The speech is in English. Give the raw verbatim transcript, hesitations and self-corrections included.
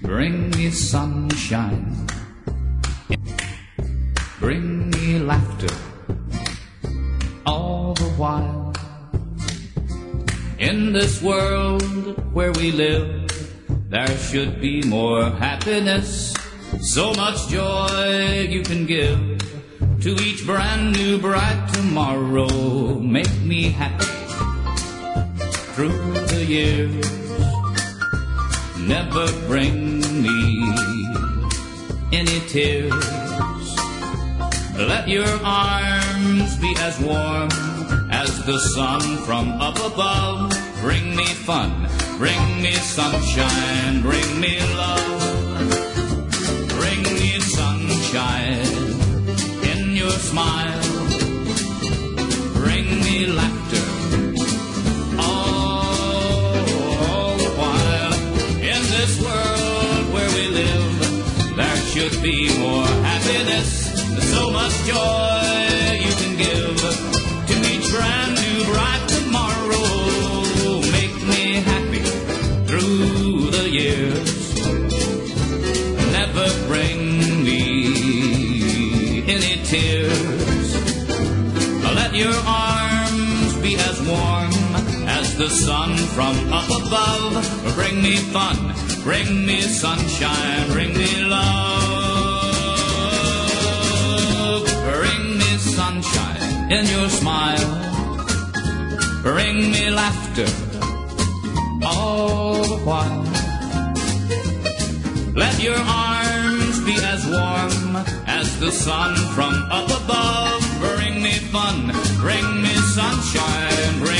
Bring me sunshine, bring me laughter, all the while. In this world where we live, there should be more happiness, so much joy you can give to each brand new bright tomorrow. Make me happy through the years, never bring me any tears. Let your arms be as warm as the sun from up above. Bring me fun, bring me sunshine, bring me love. Bring me sunshine in your smile, bring me laughter all, all the while. In this world where we live, there should be more happiness, so much joy you can give to each brand new bright tomorrow. Make me happy through the years, never bring me any tears. Let your arms be as warm as the sun from up above. Bring me fun, bring me sunshine, bring me love. Bring me sunshine in your smile, bring me laughter all the while. Let your arms be as warm as the sun from up above. Bring me fun, bring me sunshine, bring